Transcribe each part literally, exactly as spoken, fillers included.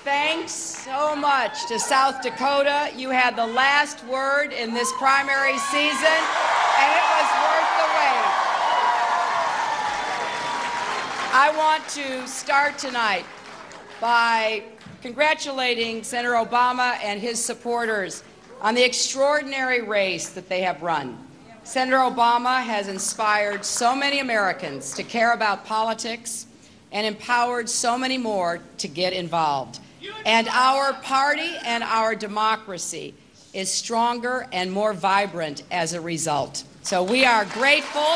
thanks so much to South Dakota. You had the last word in this primary season, and it was worth the wait. I want to start tonight by congratulating Senator Obama and his supporters on the extraordinary race that they have run. Senator Obama has inspired so many Americans to care about politics and empowered so many more to get involved. And our party and our democracy is stronger and more vibrant as a result. So we are grateful.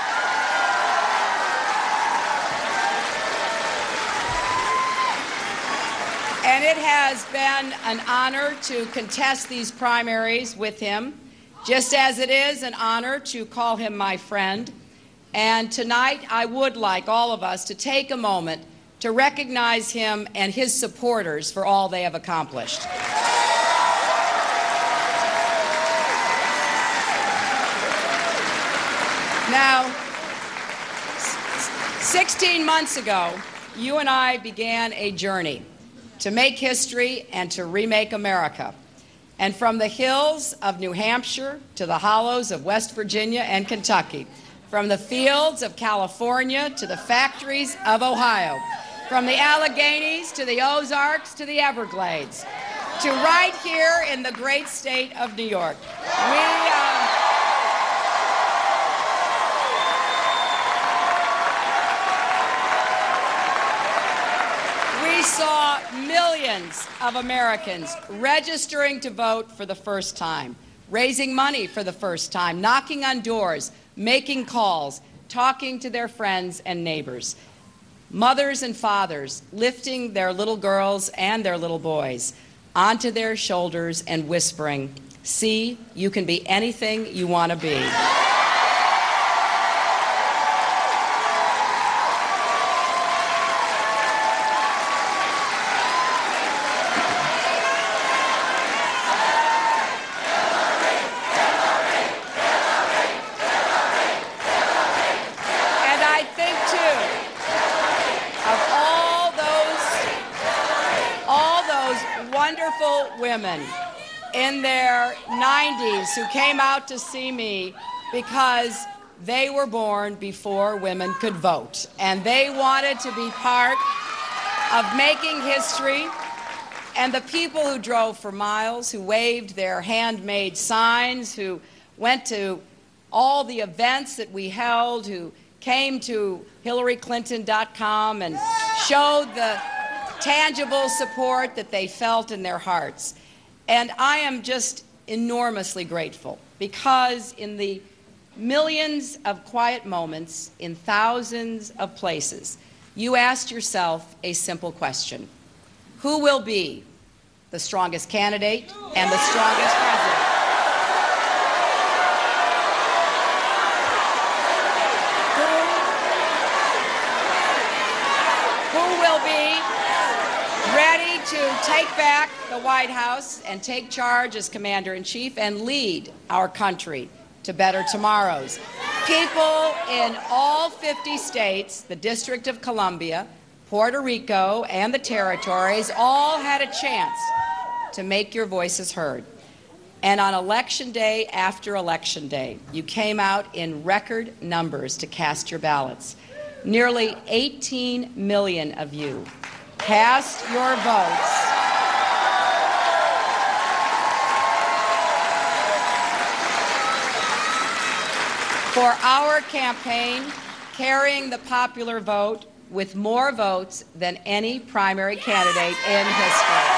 And it has been an honor to contest these primaries with him, just as it is an honor to call him my friend. And tonight, I would like all of us to take a moment to recognize him and his supporters for all they have accomplished. Now, sixteen months ago, you and I began a journey to make history and to remake America. And from the hills of New Hampshire to the hollows of West Virginia and Kentucky, from the fields of California to the factories of Ohio, from the Alleghenies to the Ozarks to the Everglades, to right here in the great state of New York. We, uh, we saw millions of Americans registering to vote for the first time, raising money for the first time, knocking on doors, making calls, talking to their friends and neighbors. Mothers and fathers lifting their little girls and their little boys onto their shoulders and whispering, "See, you can be anything you want to be." Women in their nineties who came out to see me because they were born before women could vote, and they wanted to be part of making history. And the people who drove for miles, who waved their handmade signs, who went to all the events that we held, who came to Hillary Clinton dot com and showed the tangible support that they felt in their hearts. And I am just enormously grateful because in the millions of quiet moments in thousands of places, you asked yourself a simple question: who will be the strongest candidate and the strongest president? Who, who will be ready to take back the White House and take charge as Commander-in-Chief and lead our country to better tomorrows? People in all fifty states, the District of Columbia, Puerto Rico, and the territories all had a chance to make your voices heard. And on Election Day after Election Day, you came out in record numbers to cast your ballots. Nearly eighteen million of you cast your votes for our campaign, carrying the popular vote with more votes than any primary candidate in history.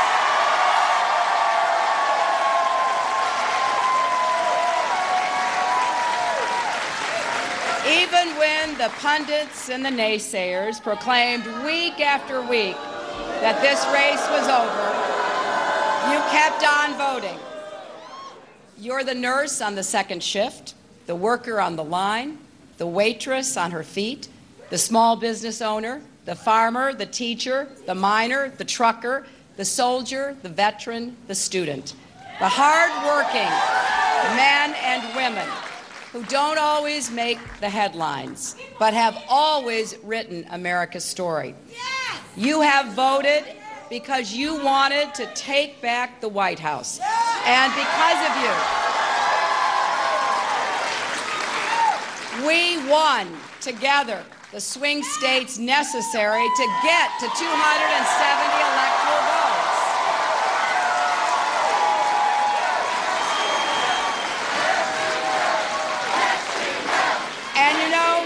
Even when the pundits and the naysayers proclaimed week after week that this race was over, you kept on voting. You're the nurse on the second shift, the worker on the line, the waitress on her feet, the small business owner, the farmer, the teacher, the miner, the trucker, the soldier, the veteran, the student, the hard-working men and women who don't always make the headlines, but have always written America's story. You have voted because you wanted to take back the White House. And because of you, we won together the swing states necessary to get to two hundred seventy electoral votes. And you know,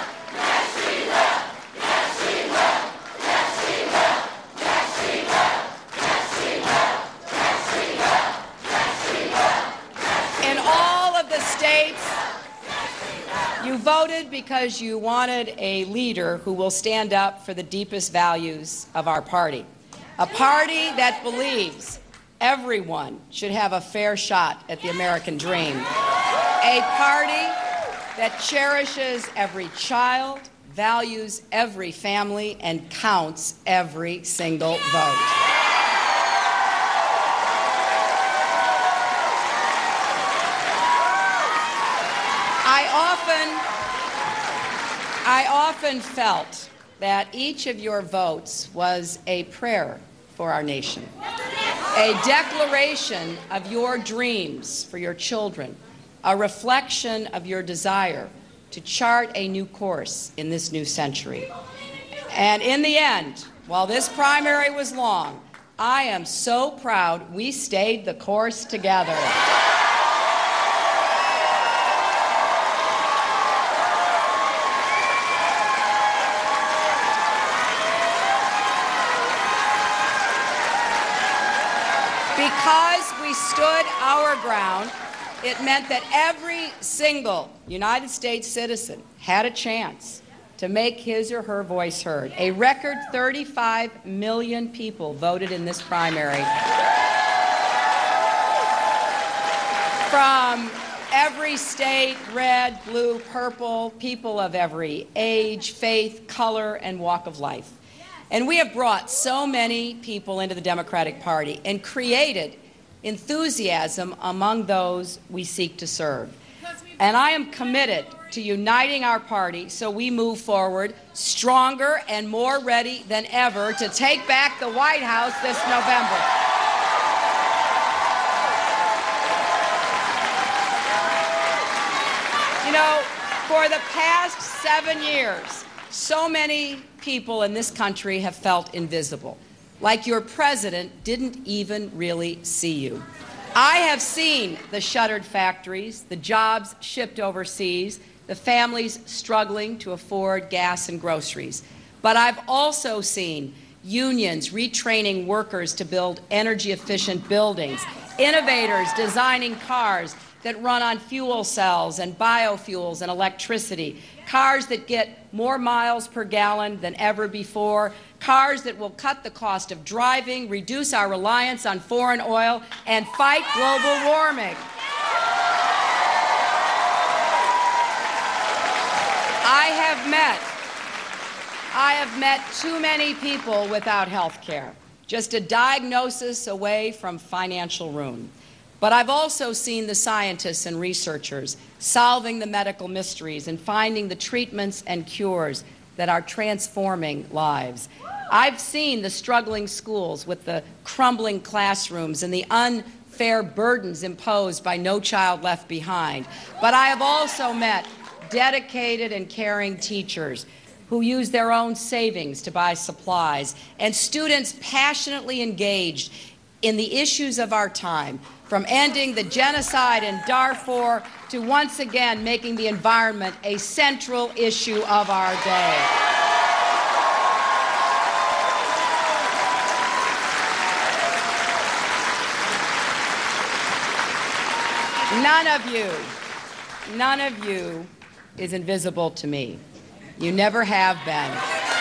in all of the states, you voted because you wanted a leader who will stand up for the deepest values of our party, a party that believes everyone should have a fair shot at the American dream, a party that cherishes every child, values every family, and counts every single vote. I often, I often felt that each of your votes was a prayer for our nation, a declaration of your dreams for your children, a reflection of your desire to chart a new course in this new century. And in the end, while this primary was long, I am so proud we stayed the course together. Because we stood our ground, it meant that every single United States citizen had a chance to make his or her voice heard. A record thirty-five million people voted in this primary. From every state, red, blue, purple, people of every age, faith, color, and walk of life. And we have brought so many people into the Democratic Party and created enthusiasm among those we seek to serve. And I am committed to uniting our party so we move forward stronger and more ready than ever to take back the White House this November. You know, for the past seven years, so many people in this country have felt invisible, like your president didn't even really see you. I have seen the shuttered factories, the jobs shipped overseas, the families struggling to afford gas and groceries. But I've also seen unions retraining workers to build energy-efficient buildings, innovators designing cars that run on fuel cells and biofuels and electricity, cars that get more miles per gallon than ever before, cars that will cut the cost of driving, reduce our reliance on foreign oil, and fight global warming. I have met, I have met too many people without health care, just a diagnosis away from financial ruin. But I've also seen the scientists and researchers solving the medical mysteries and finding the treatments and cures that are transforming lives. I've seen the struggling schools with the crumbling classrooms and the unfair burdens imposed by No Child Left Behind. But I have also met dedicated and caring teachers who use their own savings to buy supplies, and students passionately engaged in the issues of our time, from ending the genocide in Darfur to once again making the environment a central issue of our day. None of you, none of you is invisible to me. You never have been.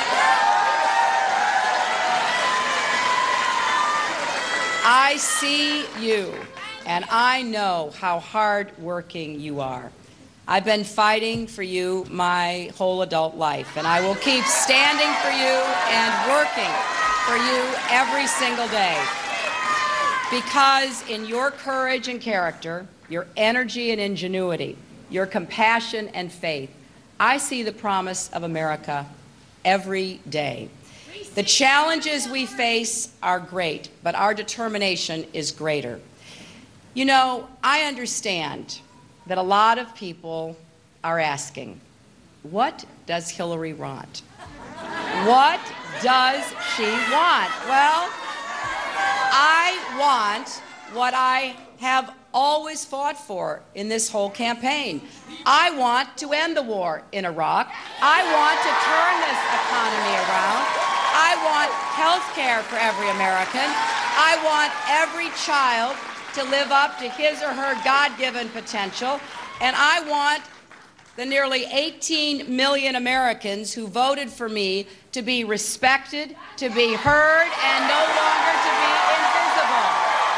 I see you, and I know how hard-working you are. I've been fighting for you my whole adult life, and I will keep standing for you and working for you every single day. Because in your courage and character, your energy and ingenuity, your compassion and faith, I see the promise of America every day. The challenges we face are great, but our determination is greater. You know, I understand that a lot of people are asking, what does Hillary want? What does she want? Well, I want what I have always fought for in this whole campaign. I want to end the war in Iraq. I want to turn this economy around. I want health care for every American. I want every child to live up to his or her God-given potential. And I want the nearly eighteen million Americans who voted for me to be respected, to be heard, and no longer to be invisible.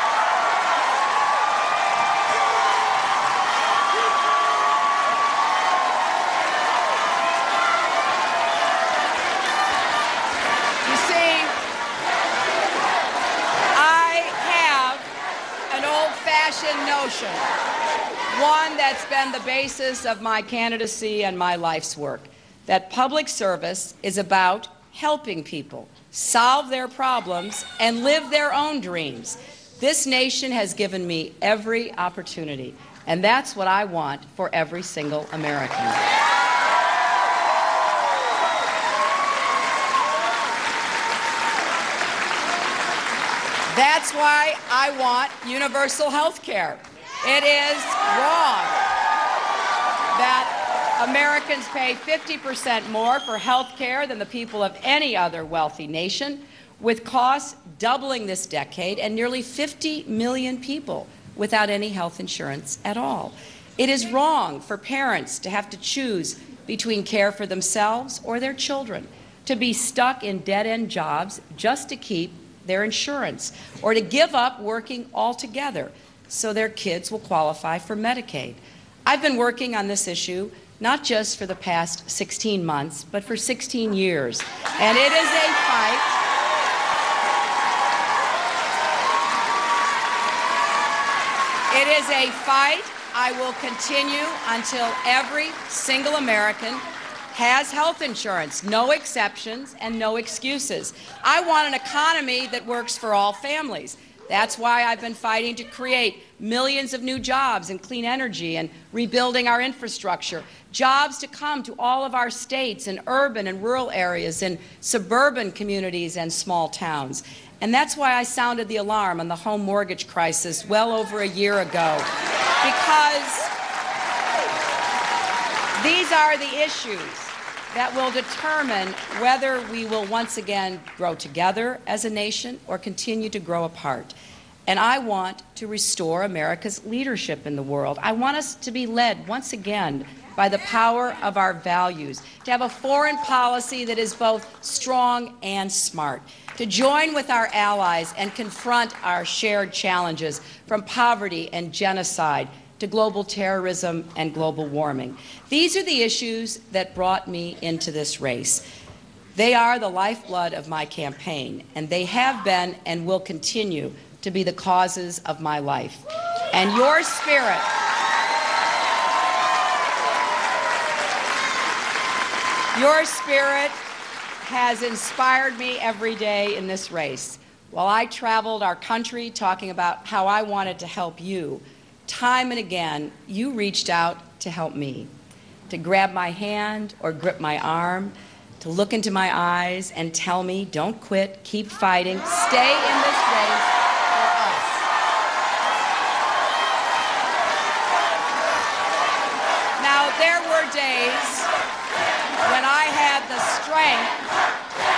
You see, I have an old-fashioned notion, one that's been the basis of my candidacy and my life's work, that public service is about helping people solve their problems and live their own dreams. This nation has given me every opportunity, and that's what I want for every single American. That's why I want universal health care. It is wrong that Americans pay fifty percent more for health care than the people of any other wealthy nation, with costs doubling this decade and nearly fifty million people without any health insurance at all. It is wrong for parents to have to choose between care for themselves or their children, to be stuck in dead-end jobs just to keep their insurance, or to give up working altogether so their kids will qualify for Medicaid. I've been working on this issue not just for the past sixteen months, but for sixteen years. And it is a fight. It is a fight I will continue until every single American has health insurance, no exceptions and no excuses. I want an economy that works for all families. That's why I've been fighting to create millions of new jobs in clean energy and rebuilding our infrastructure, jobs to come to all of our states in urban and rural areas, in suburban communities and small towns. And that's why I sounded the alarm on the home mortgage crisis well over a year ago, because these are the issues that will determine whether we will once again grow together as a nation or continue to grow apart. And I want to restore America's leadership in the world. I want us to be led once again by the power of our values, to have a foreign policy that is both strong and smart, to join with our allies and confront our shared challenges, from poverty and genocide to global terrorism and global warming. These are the issues that brought me into this race. They are the lifeblood of my campaign, and they have been and will continue to be the causes of my life. And your spirit, your spirit has inspired me every day in this race. While I traveled our country talking about how I wanted to help you, time and again, you reached out to help me, to grab my hand or grip my arm, to look into my eyes and tell me, don't quit, keep fighting, stay in this race for us. Now, there were days when I had the strength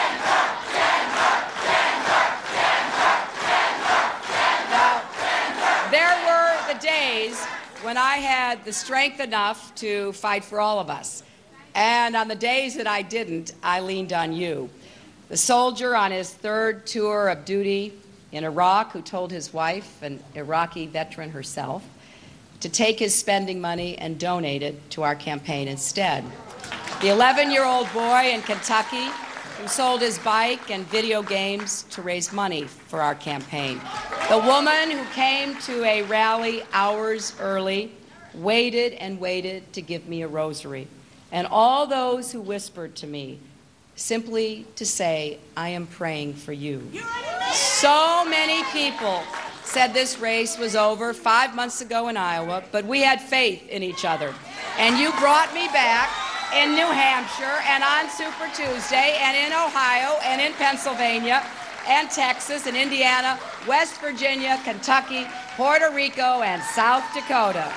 days when I had the strength enough to fight for all of us. And on the days that I didn't, I leaned on you. The soldier on his third tour of duty in Iraq who told his wife, an Iraqi veteran herself, to take his spending money and donate it to our campaign instead. The eleven-year-old boy in Kentucky who sold his bike and video games to raise money for our campaign. The woman who came to a rally hours early, waited and waited to give me a rosary. And all those who whispered to me, simply to say, I am praying for you. So many people said this race was over five months ago in Iowa, but we had faith in each other. And you brought me back in New Hampshire and on Super Tuesday and in Ohio and in Pennsylvania and Texas and Indiana, West Virginia, Kentucky, Puerto Rico, and South Dakota.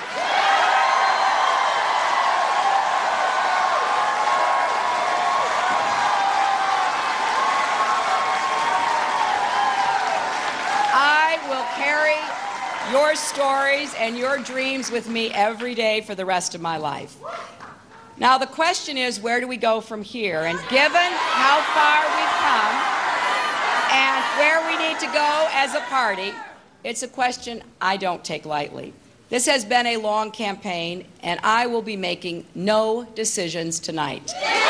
I will carry your stories and your dreams with me every day for the rest of my life. Now, the question is, where do we go from here? And given how far we've come and where we need to go as a party, it's a question I don't take lightly. This has been a long campaign, and I will be making no decisions tonight.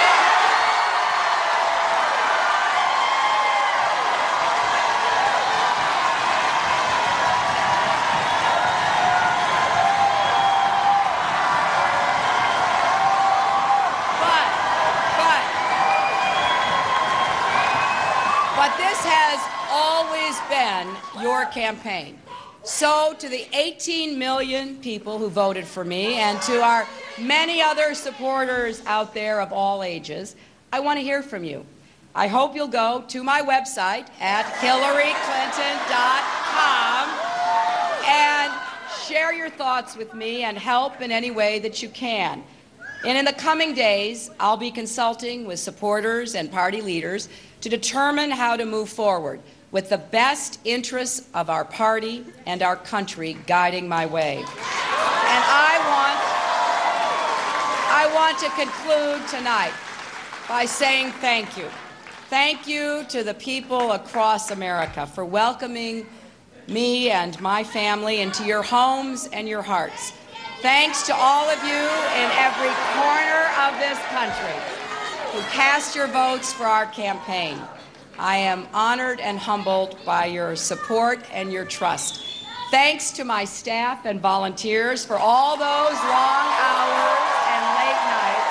Your campaign. So to the eighteen million people who voted for me and to our many other supporters out there of all ages, I want to hear from you. I hope you'll go to my website at hillary clinton dot com and share your thoughts with me and help in any way that you can. And in the coming days, I'll be consulting with supporters and party leaders to determine how to move forward, with the best interests of our party and our country guiding my way. And I want, I want to conclude tonight by saying thank you. Thank you to the people across America for welcoming me and my family into your homes and your hearts. Thanks to all of you in every corner of this country who cast your votes for our campaign. I am honored and humbled by your support and your trust. Thanks to my staff and volunteers for all those long hours and late nights.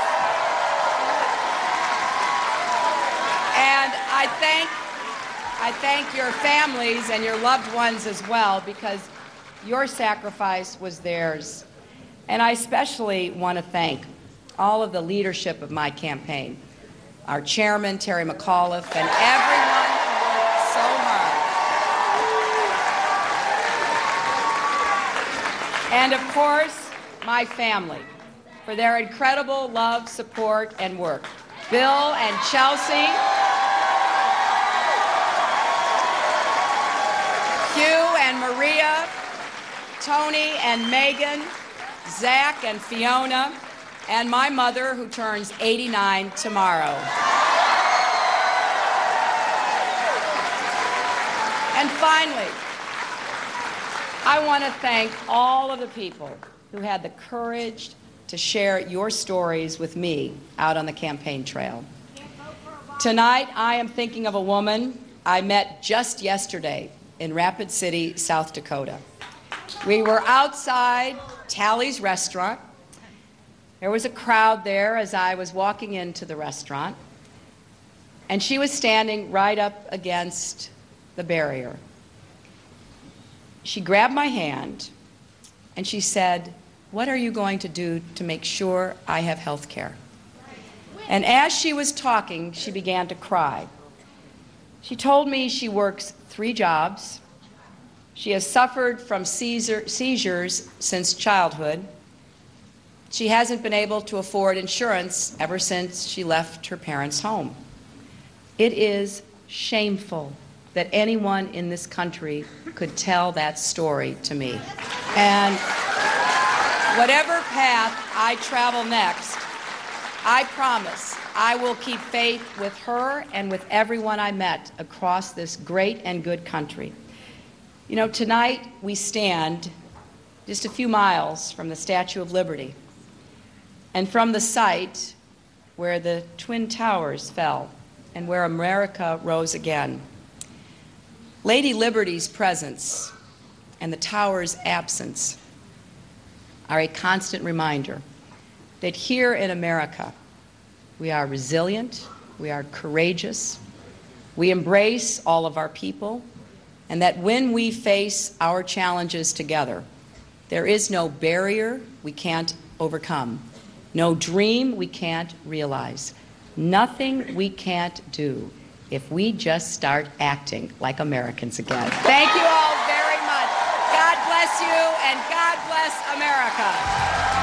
And I thank, I thank your families and your loved ones as well, because your sacrifice was theirs. And I especially want to thank all of the leadership of my campaign, our chairman, Terry McAuliffe, and everyone who worked so hard. And of course, my family, for their incredible love, support, and work. Bill and Chelsea, Hugh and Maria, Tony and Megan, Zach and Fiona, and my mother, who turns eighty-nine tomorrow. And finally, I want to thank all of the people who had the courage to share your stories with me out on the campaign trail. Tonight, I am thinking of a woman I met just yesterday in Rapid City, South Dakota. We were outside Tally's restaurant. There was a crowd there as I was walking into the restaurant, and she was standing right up against the barrier. She grabbed my hand, and she said, "What are you going to do to make sure I have health care?" And as she was talking, she began to cry. She told me she works three jobs. She has suffered from seizure, seizures since childhood. She hasn't been able to afford insurance ever since she left her parents' home. It is shameful that anyone in this country could tell that story to me. And whatever path I travel next, I promise I will keep faith with her and with everyone I met across this great and good country. You know, tonight we stand just a few miles from the Statue of Liberty and from the site where the Twin Towers fell and where America rose again. Lady Liberty's presence and the tower's absence are a constant reminder that here in America we are resilient, we are courageous, we embrace all of our people, and that when we face our challenges together, there is no barrier we can't overcome, no dream we can't realize, nothing we can't do if we just start acting like Americans again. Thank you all very much. God bless you, and God bless America.